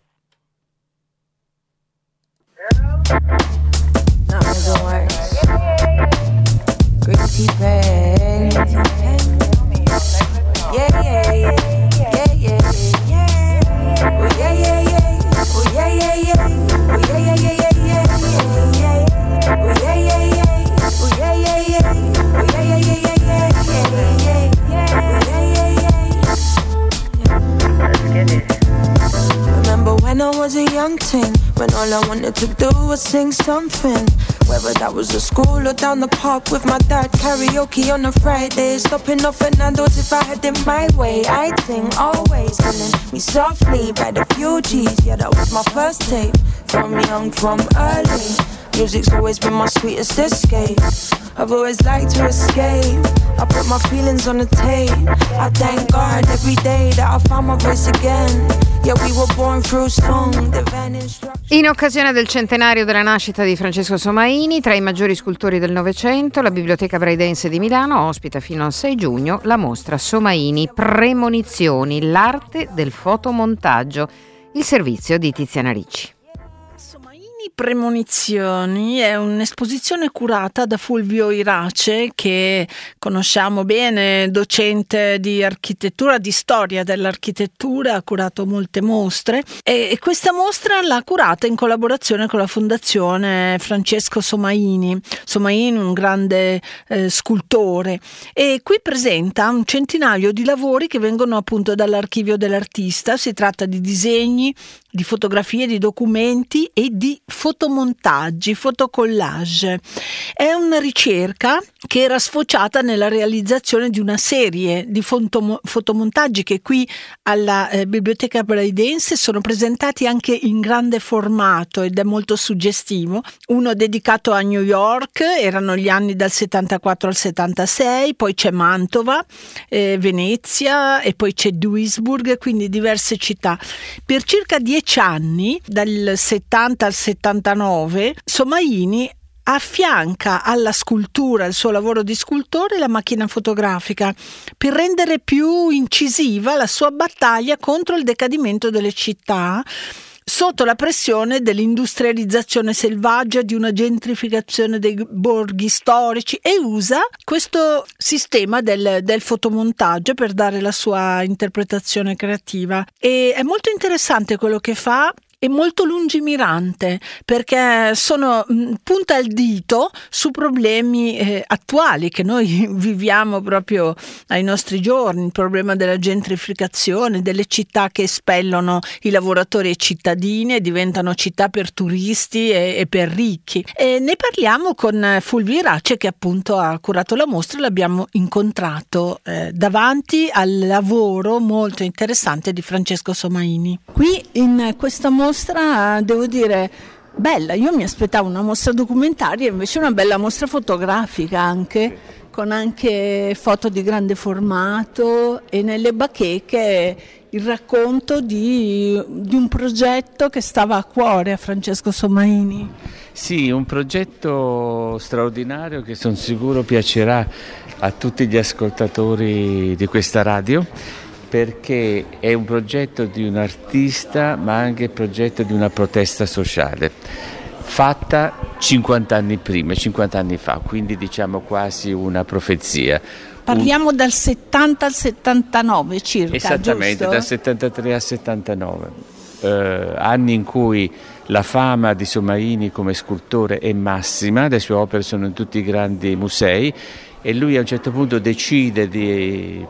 All I wanted to do was sing something, whether that was at school or down the park with my dad. Karaoke on a Friday, stopping off at Nando's if I had it my way. I'd sing always, calling me softly by the Fugees. Yeah, that was my first tape, from young, from early. Music's always been my sweetest escape. I've always liked to escape. I put my feelings on the tape. I thank God every day that I found my voice again. Yeah, we were born through song, divine instruction. In occasione del centenario della nascita di Francesco Somaini, tra i maggiori scultori del Novecento, la Biblioteca Braidense di Milano ospita fino al sei giugno la mostra Somaini Premonizioni, l'arte del fotomontaggio. Il servizio di Tiziana Ricci. Premonizioni è un'esposizione curata da Fulvio Irace, che conosciamo bene, docente di architettura, di storia dell'architettura, ha curato molte mostre e questa mostra l'ha curata in collaborazione con la Fondazione Francesco Somaini. Somaini, un grande eh, scultore, e qui presenta un centinaio di lavori che vengono appunto dall'archivio dell'artista. Si tratta di disegni, di fotografie, di documenti e di fotomontaggi, fotocollage. È una ricerca che era sfociata nella realizzazione di una serie di fotomo- fotomontaggi che qui alla eh, Biblioteca Braidense sono presentati anche in grande formato ed è molto suggestivo. Uno dedicato a New York, erano gli anni dal settantaquattro al settantasei, poi c'è Mantova, eh, Venezia e poi c'è Duisburg, quindi diverse città. Per circa dieci anni, dal settanta al settantanove, Somaini affianca alla scultura, al suo lavoro di scultore, la macchina fotografica per rendere più incisiva la sua battaglia contro il decadimento delle città sotto la pressione dell'industrializzazione selvaggia, di una gentrificazione dei borghi storici, e usa questo sistema del, del fotomontaggio per dare la sua interpretazione creativa. E è molto interessante quello che fa. È molto lungimirante perché sono punta il dito su problemi eh, attuali che noi viviamo proprio ai nostri giorni, il problema della gentrificazione, delle città che espellono i lavoratori e i cittadini e diventano città per turisti e, e per ricchi. E ne parliamo con Fulvio Irace, che appunto ha curato la mostra. L'abbiamo incontrato eh, davanti al lavoro molto interessante di Francesco Somaini. Qui in questa mostra mostra, devo dire, bella. Io mi aspettavo una mostra documentaria, invece una bella mostra fotografica anche, con anche foto di grande formato, e nelle bacheche il racconto di, di un progetto che stava a cuore a Francesco Somaini. Sì, un progetto straordinario che sono sicuro piacerà a tutti gli ascoltatori di questa radio, perché è un progetto di un artista, ma anche il progetto di una protesta sociale, fatta cinquanta anni prima, cinquanta anni fa, quindi diciamo quasi una profezia. Parliamo un... dal settanta al settantanove circa, esattamente, giusto? Dal settantatré al settantanove, eh, anni in cui la fama di Somaini come scultore è massima, le sue opere sono in tutti i grandi musei, e lui a un certo punto decide di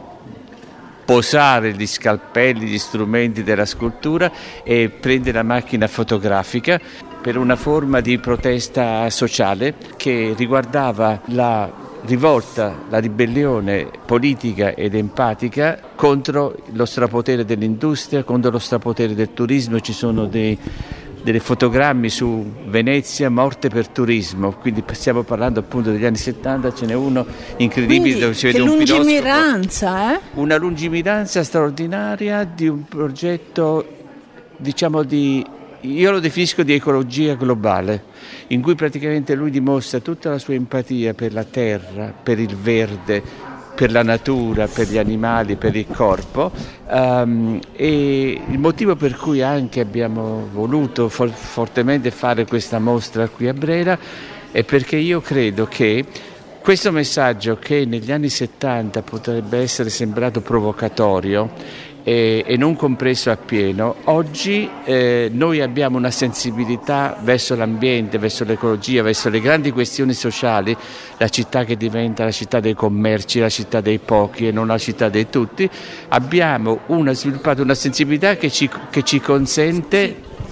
posare gli scalpelli, gli strumenti della scultura e prende la macchina fotografica per una forma di protesta sociale che riguardava la rivolta, la ribellione politica ed empatica contro lo strapotere dell'industria, contro lo strapotere del turismo. Ci sono dei delle fotogrammi su Venezia, morte per turismo, quindi stiamo parlando appunto degli anni settanta, ce n'è uno incredibile. Quindi, dove si vede che un lungimiranza, eh? Una lungimiranza straordinaria di un progetto, diciamo, di, io lo definisco di ecologia globale, in cui praticamente lui dimostra tutta la sua empatia per la terra, per il verde, per la natura, per gli animali, per il corpo, um, e il motivo per cui anche abbiamo voluto for- fortemente fare questa mostra qui a Brera è perché io credo che questo messaggio, che negli anni settanta potrebbe essere sembrato provocatorio e, e non compreso appieno, oggi eh, noi abbiamo una sensibilità verso l'ambiente, verso l'ecologia, verso le grandi questioni sociali, la città che diventa la città dei commerci, la città dei pochi e non la città dei tutti. Abbiamo una, sviluppato una sensibilità che ci, che ci consente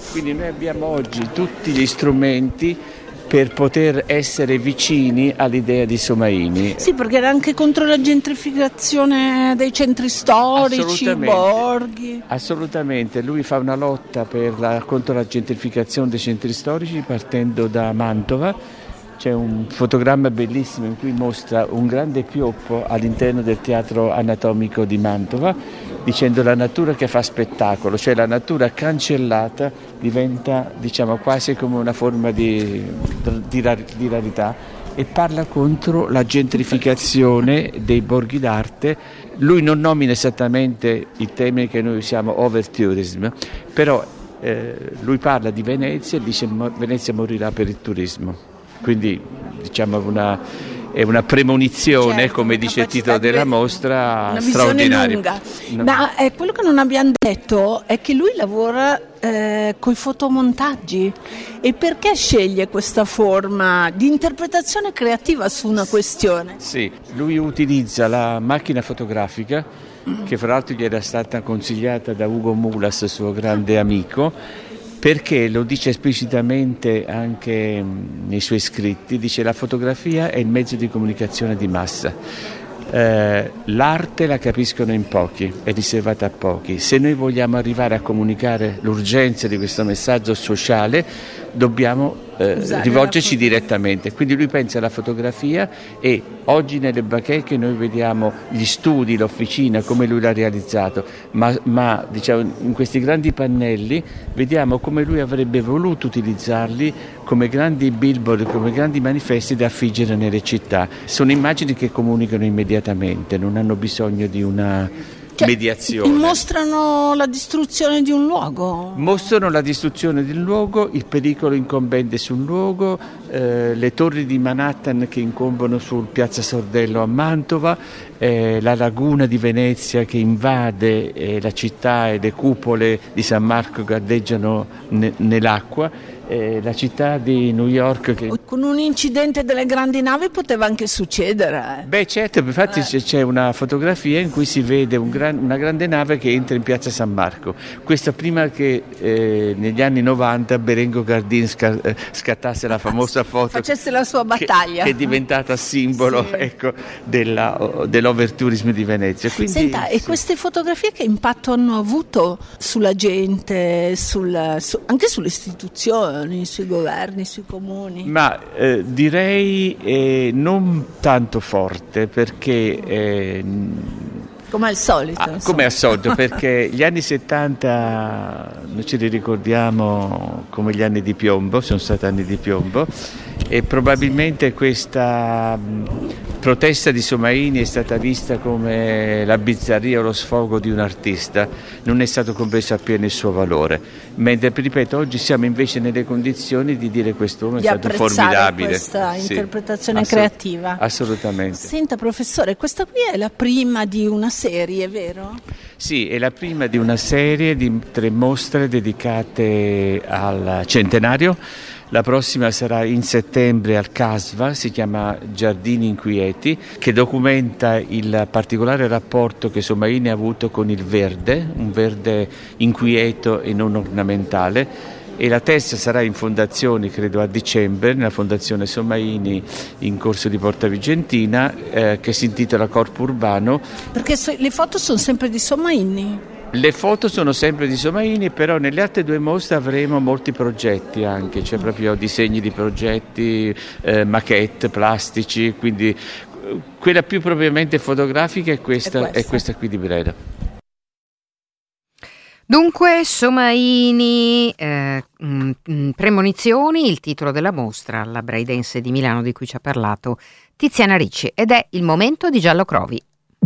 Quindi noi abbiamo oggi tutti gli strumenti per poter essere vicini all'idea di Somaini. Sì, perché era anche contro la gentrificazione dei centri storici, borghi. Assolutamente, lui fa una lotta per la, contro la gentrificazione dei centri storici partendo da Mantova. C'è un fotogramma bellissimo in cui mostra un grande pioppo all'interno del teatro anatomico di Mantova, dicendo la natura che fa spettacolo, cioè la natura cancellata diventa, diciamo, quasi come una forma di, di, di rarità, e parla contro la gentrificazione dei borghi d'arte. Lui non nomina esattamente il termine che noi usiamo, overtourism, però eh, lui parla di Venezia e dice Venezia morirà per il turismo. Quindi diciamo una, è una premonizione, certo, come dice il titolo della mostra, una straordinaria. Lunga. No. Ma eh, quello che non abbiamo detto è che lui lavora eh, coi fotomontaggi. E perché sceglie questa forma di interpretazione creativa su una questione? Sì, lui utilizza la macchina fotografica, che fra l'altro gli era stata consigliata da Ugo Mulas, suo grande amico, perché lo dice esplicitamente anche nei suoi scritti, dice la fotografia è il mezzo di comunicazione di massa. Eh, l'arte la capiscono in pochi, è riservata a pochi. Se noi vogliamo arrivare a comunicare l'urgenza di questo messaggio sociale, dobbiamo eh, rivolgerci direttamente. Quindi lui pensa alla fotografia, e oggi nelle bacheche noi vediamo gli studi, l'officina, come lui l'ha realizzato, ma, ma diciamo, in questi grandi pannelli vediamo come lui avrebbe voluto utilizzarli come grandi billboard, come grandi manifesti da affiggere nelle città. Sono immagini che comunicano immediatamente, non hanno bisogno di una cioè, mediazione. Mostrano la distruzione di un luogo. Mostrano la distruzione di un luogo, il pericolo incombente sul luogo, eh, le torri di Manhattan che incombono sul Piazza Sordello a Mantova, eh, la laguna di Venezia che invade eh, la città e le cupole di San Marco galleggiano ne- nell'acqua. Eh, la città di New York che... Con un incidente delle grandi navi poteva anche succedere. Eh. Beh certo, infatti eh. c'è una fotografia in cui si vede un gran, una grande nave che entra in piazza San Marco. Questo prima che eh, negli anni novanta Berengo Gardin sca- scattasse la famosa foto, facesse la sua battaglia, che, che è diventata simbolo sì. ecco, della, dell'overtourism di Venezia. Quindi, Senta, sì. E queste fotografie che impatto hanno avuto sulla gente, sul, su, anche sulle istituzioni, sui governi, sui comuni? Ma eh, direi eh, non tanto forte, perché eh, come al solito ah, come al solito perché gli anni settanta noi ce li ricordiamo come gli anni di piombo, sono stati anni di piombo, e probabilmente questa protesta di Somaini è stata vista come la bizzarria o lo sfogo di un artista, non è stato compreso appieno il suo valore, mentre ripeto oggi siamo invece nelle condizioni di dire quest'uomo è stato formidabile, questa sì, interpretazione assolut- creativa. Assolutamente. Senta professore, questa qui è la prima di una serie, vero? Sì, è la prima di una serie di tre mostre dedicate al centenario. La prossima sarà in settembre al Casva, si chiama Giardini Inquieti, che documenta il particolare rapporto che Somaini ha avuto con il verde, un verde inquieto e non ornamentale. E la terza sarà in fondazione, credo a dicembre, nella Fondazione Somaini in Corso di Porta Vigentina, eh, che si intitola Corpo Urbano. Perché so- le foto sono sempre di Somaini? Le foto sono sempre di Somaini, però nelle altre due mostre avremo molti progetti anche, cioè proprio disegni di progetti, eh, maquette, plastici, quindi quella più propriamente fotografica è questa, è questa. È questa qui di Brera. Dunque, Somaini, eh, mh, premonizioni, il titolo della mostra alla Braidense di Milano di cui ci ha parlato Tiziana Ricci, ed è il momento di Giallo Crovi.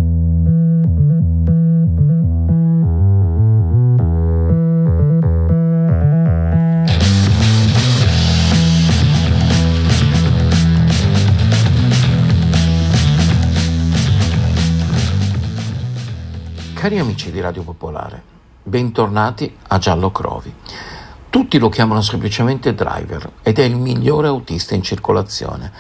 Cari amici di Radio Popolare, bentornati a Giallo Crovi. Tutti lo chiamano semplicemente Driver ed è il migliore autista in circolazione.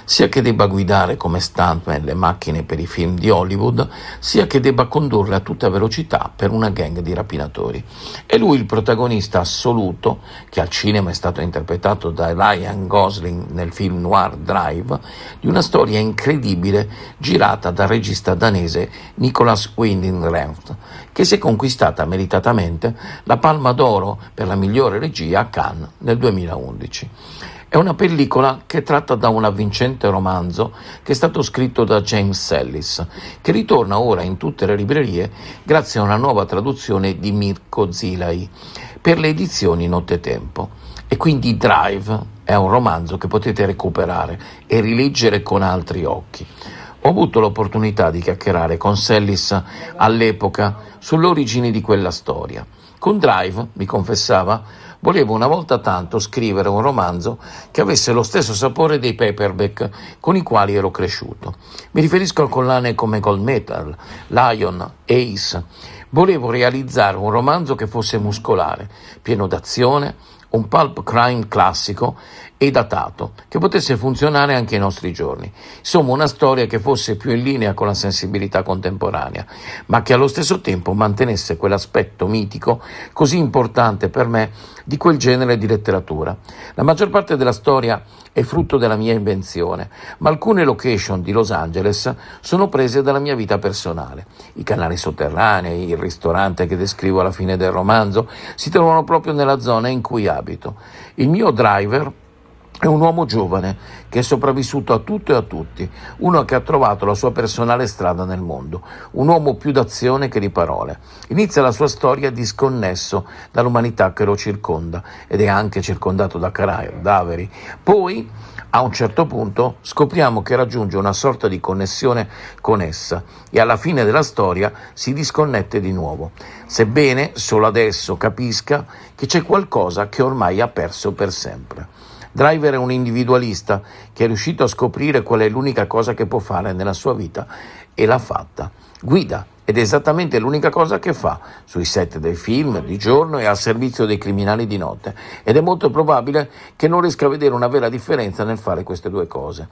sia che debba guidare come stuntman le macchine per i film di Hollywood, sia che debba condurle a tutta velocità per una gang di rapinatori. È lui il protagonista assoluto, che al cinema è stato interpretato da Ryan Gosling nel film noir Drive, di una storia incredibile girata dal regista danese Nicolas Winding Refn, che si è conquistata meritatamente la Palma d'Oro per la migliore regia a Cannes nel duemilaundici. È una pellicola che tratta da un avvincente romanzo che è stato scritto da James Sallis, che ritorna ora in tutte le librerie grazie a una nuova traduzione di Mirko Zilai per le edizioni Nottetempo. E quindi Drive è un romanzo che potete recuperare e rileggere con altri occhi. Ho avuto l'opportunità di chiacchierare con Sallis all'epoca sulle origini di quella storia. Con Drive, mi confessava, volevo una volta tanto scrivere un romanzo che avesse lo stesso sapore dei paperback con i quali ero cresciuto. Mi riferisco a collane come Gold Metal, Lion, Ace. Volevo realizzare un romanzo che fosse muscolare, pieno d'azione, un pulp crime classico e datato, che potesse funzionare anche ai nostri giorni. Insomma, una storia che fosse più in linea con la sensibilità contemporanea, ma che allo stesso tempo mantenesse quell'aspetto mitico così importante per me di quel genere di letteratura. La maggior parte della storia è frutto della mia invenzione, ma alcune location di Los Angeles sono prese dalla mia vita personale. I canali sotterranei, il ristorante che descrivo alla fine del romanzo si trovano proprio nella zona in cui abito. Il mio driver è un uomo giovane che è sopravvissuto a tutto e a tutti, uno che ha trovato la sua personale strada nel mondo, un uomo più d'azione che di parole. Inizia la sua storia disconnesso dall'umanità che lo circonda ed è anche circondato da cadaveri. Poi, a un certo punto, scopriamo che raggiunge una sorta di connessione con essa e alla fine della storia si disconnette di nuovo, sebbene solo adesso capisca che c'è qualcosa che ormai ha perso per sempre. Driver è un individualista che è riuscito a scoprire qual è l'unica cosa che può fare nella sua vita e l'ha fatta. Guida, ed è esattamente l'unica cosa che fa sui set dei film di giorno e al servizio dei criminali di notte, ed è molto probabile che non riesca a vedere una vera differenza nel fare queste due cose.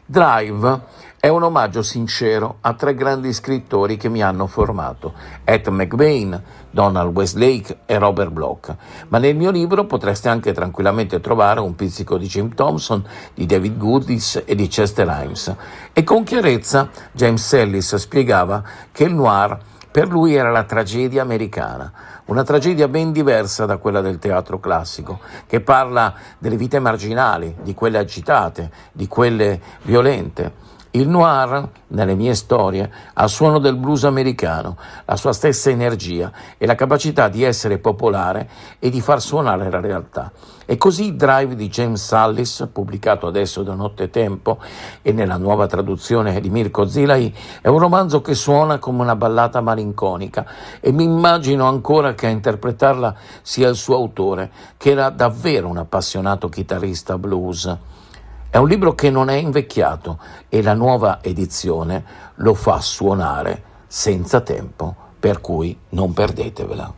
Drive è un omaggio sincero a tre grandi scrittori che mi hanno formato, Ed McBain, Donald Westlake e Robert Bloch, ma nel mio libro potreste anche tranquillamente trovare un pizzico di Jim Thompson, di David Goodis e di Chester Himes. E con chiarezza James Sallis spiegava che il noir per lui era la tragedia americana, una tragedia ben diversa da quella del teatro classico, che parla delle vite marginali, di quelle agitate, di quelle violente. Il noir, nelle mie storie, ha il suono del blues americano, la sua stessa energia e la capacità di essere popolare e di far suonare la realtà. E così Drive di James Sallis, pubblicato adesso da Nottetempo e nella nuova traduzione di Mirko Zilai, è un romanzo che suona come una ballata malinconica e mi immagino ancora che a interpretarla sia il suo autore, che era davvero un appassionato chitarrista blues. È un libro che non è invecchiato e la nuova edizione lo fa suonare senza tempo, per cui non perdetevela.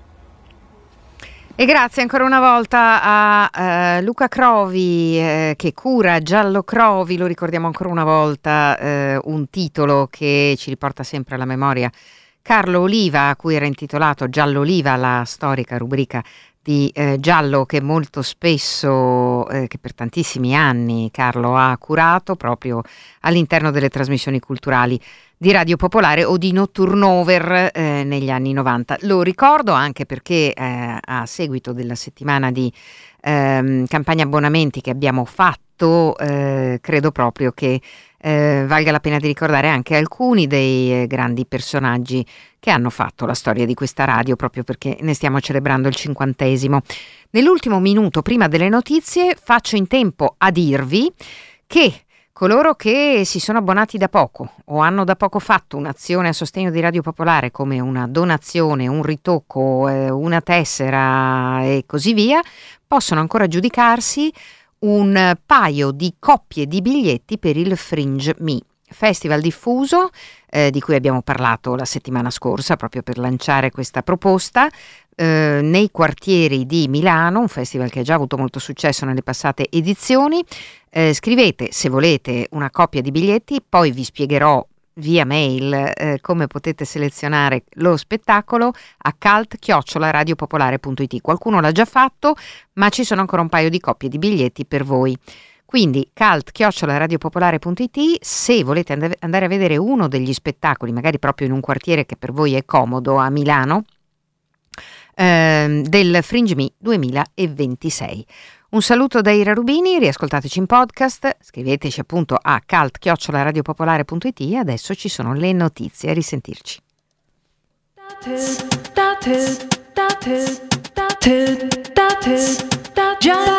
E grazie ancora una volta a uh, Luca Crovi eh, che cura Giallo Crovi, lo ricordiamo ancora una volta, eh, un titolo che ci riporta sempre alla memoria Carlo Oliva, a cui era intitolato Giallo Oliva, la storica rubrica di eh, Giallo che molto spesso, eh, che per tantissimi anni Carlo ha curato proprio all'interno delle trasmissioni culturali di Radio Popolare o di Notturnover eh, negli anni novanta. Lo ricordo anche perché eh, a seguito della settimana di eh, campagna abbonamenti che abbiamo fatto, eh, credo proprio che eh, valga la pena di ricordare anche alcuni dei eh, grandi personaggi che hanno fatto la storia di questa radio, proprio perché ne stiamo celebrando il cinquantesimo. Nell'ultimo minuto prima delle notizie faccio in tempo a dirvi che coloro che si sono abbonati da poco o hanno da poco fatto un'azione a sostegno di Radio Popolare come una donazione, un ritocco, eh, una tessera e così via, possono ancora aggiudicarsi un paio di coppie di biglietti per il Fringe Me. festival diffuso eh, di cui abbiamo parlato la settimana scorsa proprio per lanciare questa proposta eh, nei quartieri di Milano, un festival che ha già avuto molto successo nelle passate edizioni. Eh, scrivete se volete una coppia di biglietti, poi vi spiegherò via mail eh, come potete selezionare lo spettacolo a cult chiocciola radiopopolare punto it. Qualcuno l'ha già fatto, ma ci sono ancora un paio di coppie di biglietti per voi. Quindi cult chiocciola radiopopolare punto it. Se volete and- andare a vedere uno degli spettacoli, magari proprio in un quartiere che per voi è comodo a Milano, ehm, del Fringe Me duemilaventisei. Un saluto da Ira Rubini, riascoltateci in podcast, scriveteci appunto a cult chiocciola radiopopolare punto it. Adesso ci sono le notizie, a risentirci. Just